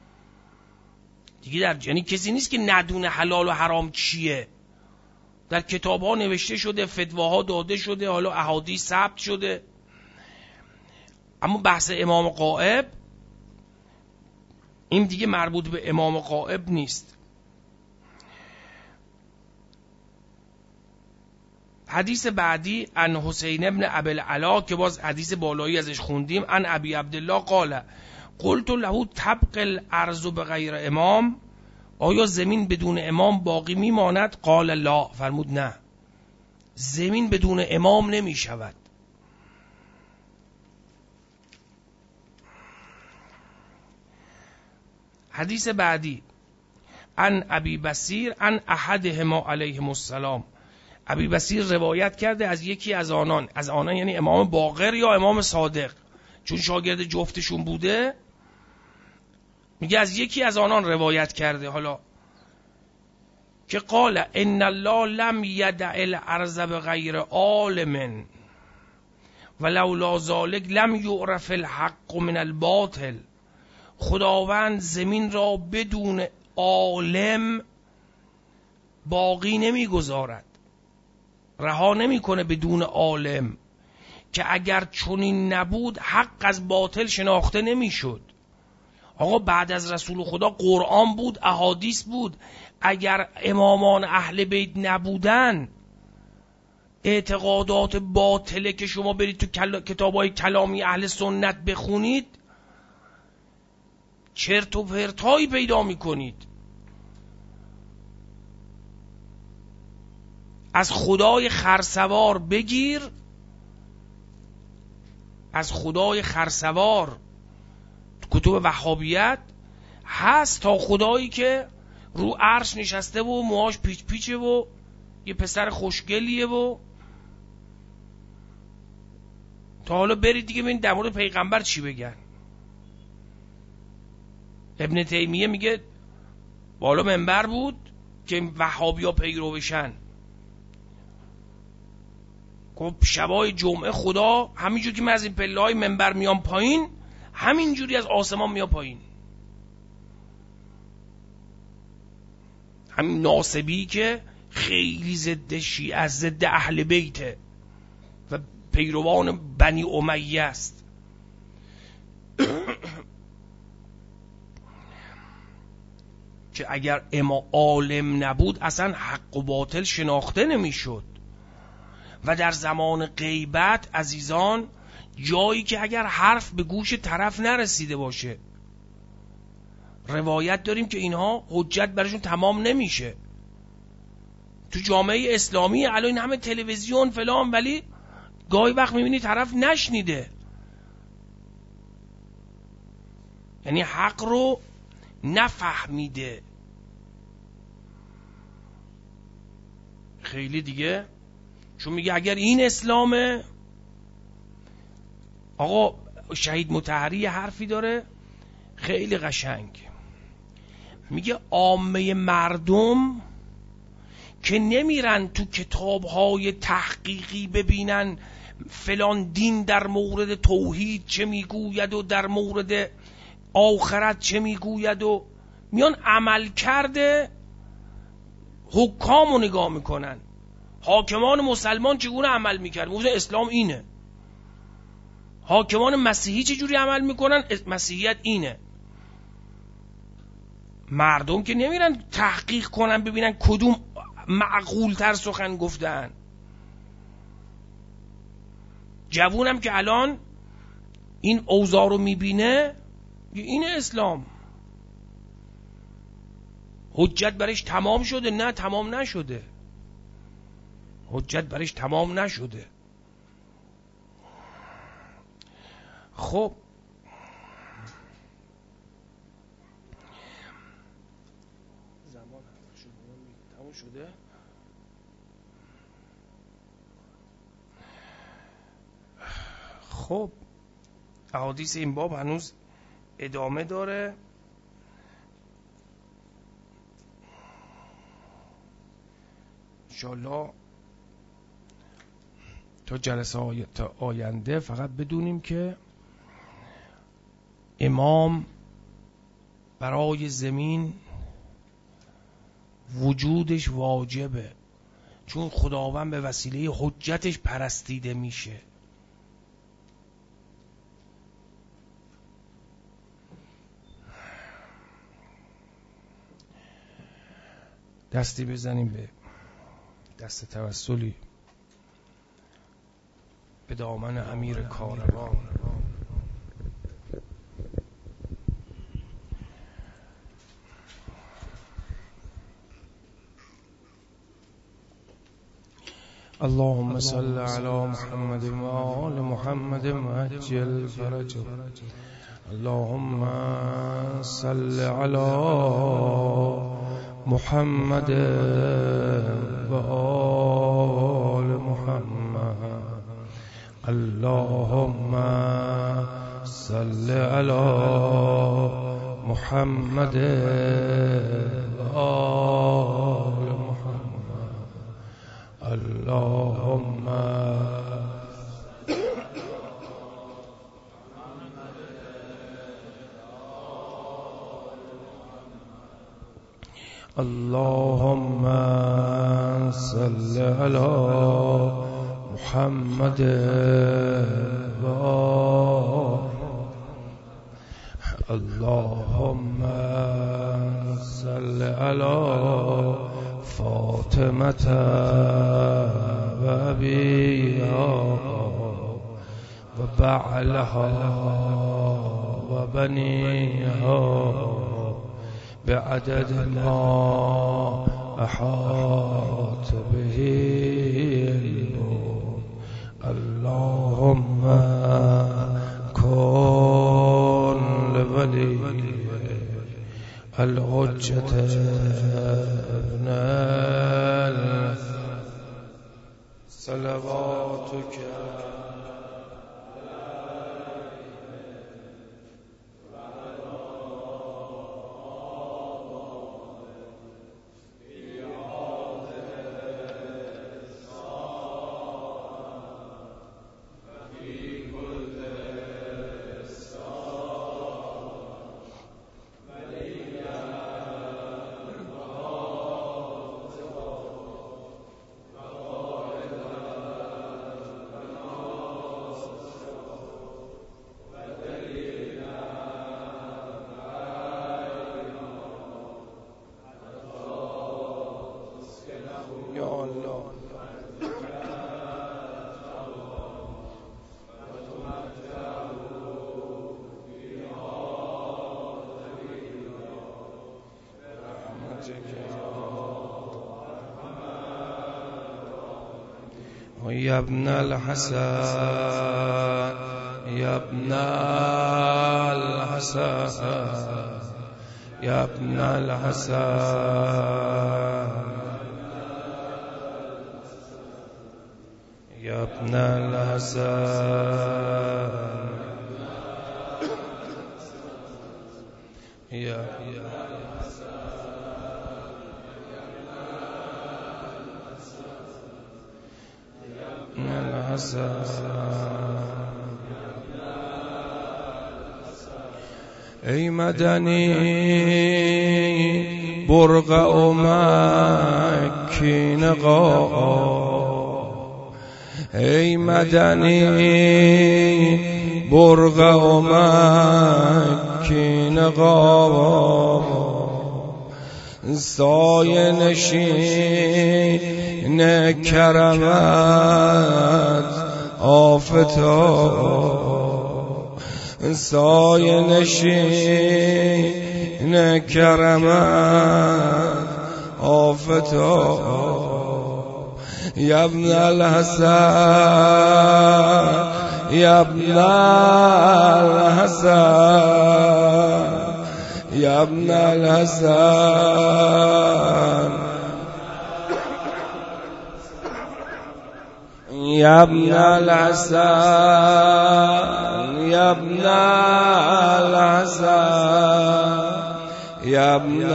دیگه، یعنی کسی نیست که ندونه حلال و حرام چیه. در کتاب‌ها نوشته شده، فتواها داده شده، حالا احادیث ثبت شده. اما بحث امام غائب این دیگه مربوط به امام غائب نیست. حدیث بعدی عن حسین ابن ابی العلا که باز حدیث بالایی ازش خوندیم، عن ابی عبدالله قال قلت له تبقى الارض بغیر امام، آیا زمین بدون امام باقی میماند؟ قال لا، فرمود نه، زمین بدون امام نمی شود. حدیث بعدی عن ابی بصیر عن احدهما علیهم السلام، ابی بصیر روایت کرده از یکی از آنان یعنی امام باقر یا امام صادق، چون شاگرد جفتشون بوده، میگه از یکی از آنان روایت کرده. حالا که قال ان الله لم یدع الارض بغیر عالم ولولا ذلک لم یعرف الحق من الباطل، خداوند زمین را بدون عالم باقی نمیگذارد، رها نمیکنه بدون عالم، که اگر چنین نبود حق از باطل شناخته نمیشد. آقا بعد از رسول خدا قرآن بود، احادیث بود، اگر امامان اهل بیت نبودن، اعتقادات باطله که شما برید تو کتابای کلامی اهل سنت بخونید چرت و پرتایی پیدا میکنید. از خدای خرسوار بگیر، از خدای خرسوار کتب وهابیت هست، تا خدایی که رو عرش نشسته و موهاش پیچ پیچه و یه پسر خوشگلیه و تا حالا برید دیگه ببین در مورد پیغمبر چی بگن. ابن تیمیه میگه بالا منبر بود که وهابیا پیرو بشن. خب شبای جمعه خدا همینجور که من از این پله‌های منبر میام پایین، همینجوری از آسمان میام پایین. همین ناصبی که خیلی ضد شیعه است، ضد اهل بیته و پیروان بنی امیه است، که اگر عالم نبود اصلا حق و باطل شناخته نمیشد. و در زمان غیبت عزیزان، جایی که اگر حرف به گوش طرف نرسیده باشه، روایت داریم که اینها حجت برشون تمام نمیشه. تو جامعه اسلامی الان این همه تلویزیون فلان، ولی گاهی وقت میبینی طرف نشنیده، یعنی حق رو نفهمیده. خیلی دیگه چون میگه اگر این اسلامه. آقا شهید مطهری حرفی داره خیلی قشنگ، میگه عامه مردم که نمیرن تو کتاب‌های تحقیقی ببینن فلان دین در مورد توحید چه میگوید و در مورد آخرت چه میگوید، و میان عمل کرده حکامو نگاه میکنن، حاکمان مسلمان چگونه عمل میکرد، موضوع اسلام اینه، حاکمان مسیحی چجوری عمل میکنن، مسیحیت اینه. مردم که نمیرن تحقیق کنن ببینن کدوم معقول تر سخن گفتن. جوونم که الان این اوضاع رو میبینه، این اسلام حجت برش تمام شده؟ نه، تمام نشده. حجت برش تمام نشده. خب زمان تمام شده. خب احادیث این باب هنوز ادامه داره. انشالله تا جلسه آینده فقط بدونیم که امام برای زمین وجودش واجبه، چون خداوند به وسیله حجتش پرستیده میشه. دستی بزنیم به دست توسلی به دامن امیر کاروان. اللهم صل على محمد وآل محمد وعجل فرجه. اللهم صل على محمد وآل محمد. اللهم صل على محمد وآل محمد. اللهم اللهم صل على محمد اللهم صل على فاطمة وأبيها وبعلها وبنيها بعدد ما أحاط به علمه. اللهم كن لولي الحجة ابن صلواتك يا ابن الحسن يا ابن الحسن يا ابن الحسن يا ابن الحسن يا ای مدنی برقع مکی نقا، ای مدنی برقع مکی نقا، سایه نشین کرمت آفتاب سایه نشین کرمت آفتاب یا ابن الحسن یا ابن الحسن یا ابن الحسن یا ابن الحسن یا ابن الحسن یا ابن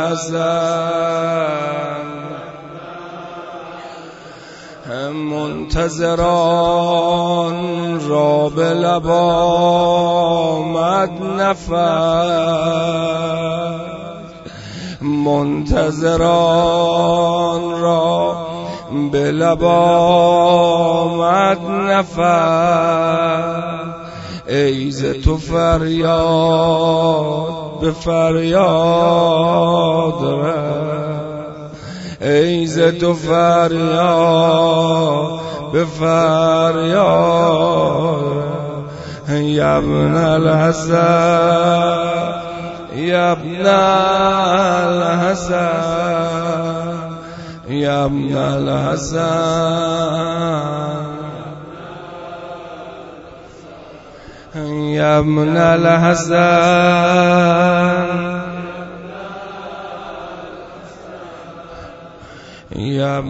الحسن منتظران را به لب آمد نفس منتظران را به لب آمد نفس ای ز تو فریاد به فریاد رفت ای ز تو فریاد به فریاد یا ابن الحسن یا ابن الحسن یا ابن الحسن یا ابن الحسن یا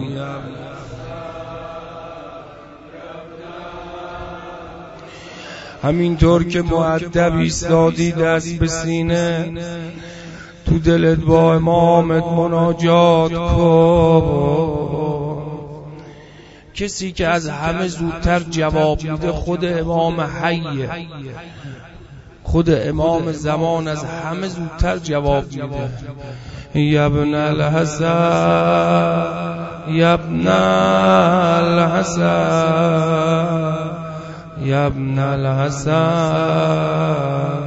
همینطور که مؤدب ایستادی دست به سینه تو دلت با امامت مناجات کن. کسی که از همه زودتر جواب میده خود امام حیه، خود امام زمان از همه زودتر جواب میده. یا ابن الحسن یا ابن الحسن یا ابن الحسن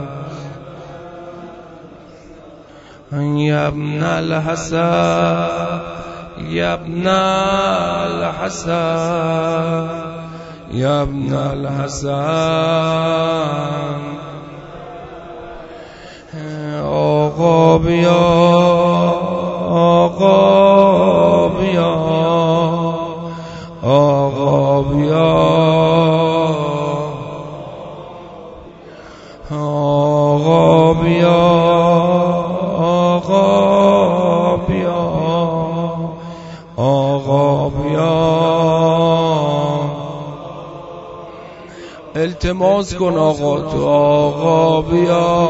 یا ابن الحسن یا ابن الحسن یا ابن الحسن آقا بیا آقا بیا آقا بیا آقا بیا آقا بیا آقا بیا التماس کن آقا تو آقا بیا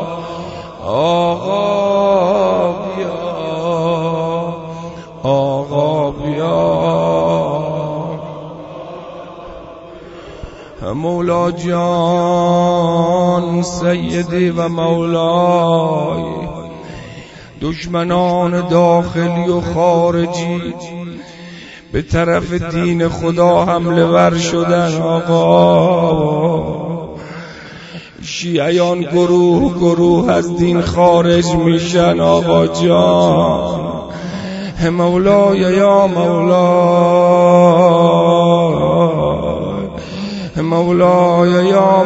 آقا بیا آقا بیا مولا جان سیدی و مولای دشمنان داخلی و خارجی به طرف دین خدا حمله ور شدن آقا. شیعیان گروه گروه از دین خارج میشن آقا جان. مولای یا مولای مولای یا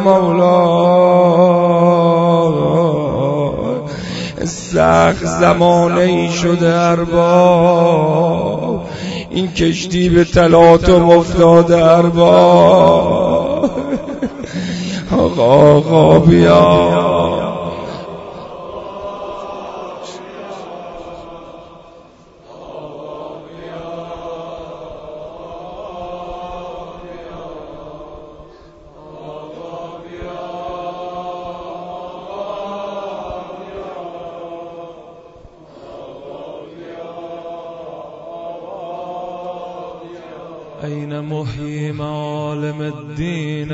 مولای سخت زمانه ای شده ارباب این کشتی به تلاطم افتاده ارباب. آقا بیا أين محيي معالم الدين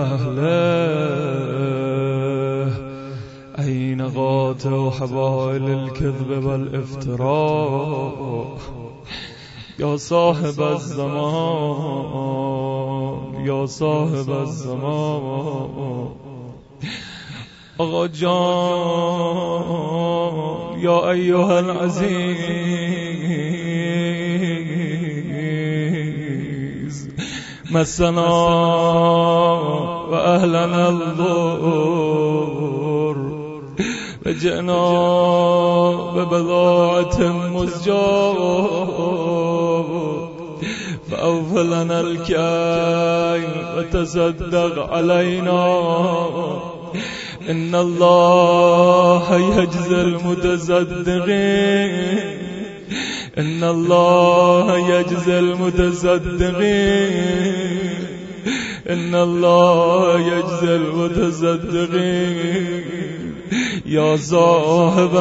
وأهله أين قاطع حبائل الكذب والافتراء يا صاحب الزمان يا صاحب الزمان آقا جان يا أيها العزيز مسنا و اهلنا الضر و جئنا ببضاعة مزجاة فأوف لنا الكيل وتصدق علينا إن الله يجزي المتصدقين إن الله يجزي المتصدقين إن الله يجزي المتصدقين يا صاحب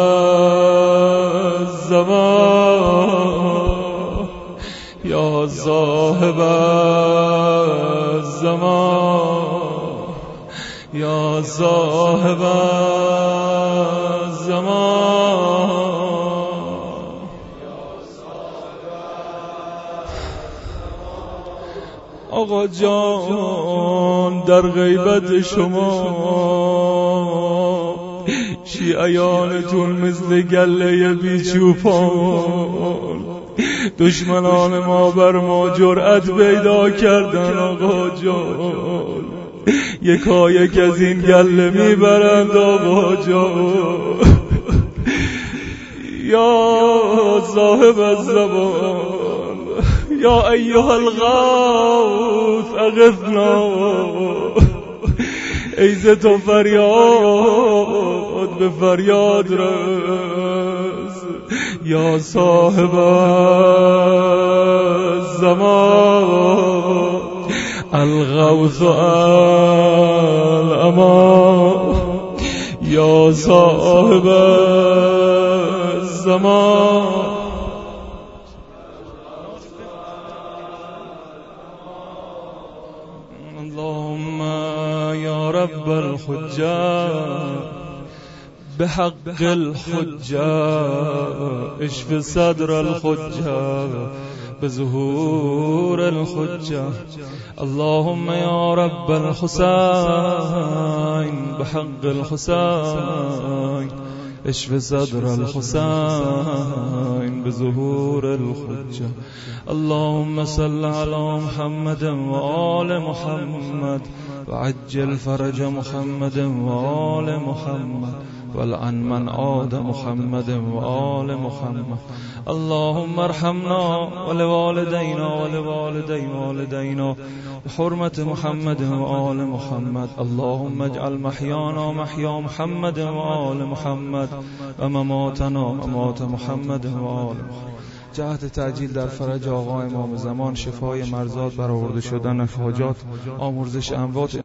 الزمان يا صاحب الزمان يا صاحب الزمان. آقا جان در غیبت شما شیعیانتون مثل گله بیچوپان، دشمنان ما بر ما جرأت پیدا کردن. آقا جان یکایک از این گله میبرند. آقا جان یا صاحب الزمان یا ایها الغوث اغثنا، ای ز تو فریاد به فریاد رس. یا صاحب الزمان الغوث الامان، یا صاحب الزمان. اللهم يا رب الحجة بحق الحجة اشف صدر الحجة بظهور الحجة. اللهم يا رب الحسين بحق الحسين اشف صدر الحسين بظهور الحجة. اللهم صل على محمد وآل محمد وعجل فرج محمد وآل محمد والعن من عاد محمد وآل محمد. اللهم ارحمنا ولوالدينا ولوالدي والدينا بحرمة محمد وآل محمد. اللهم اجعل محيانا محيا محمد وآل محمد ومماتنا ممات محمد وآل محمد. جهت تعجیل در فرج آقا امام زمان، شفای مرضات، برآورده شدن حاجات، آمرزش اموات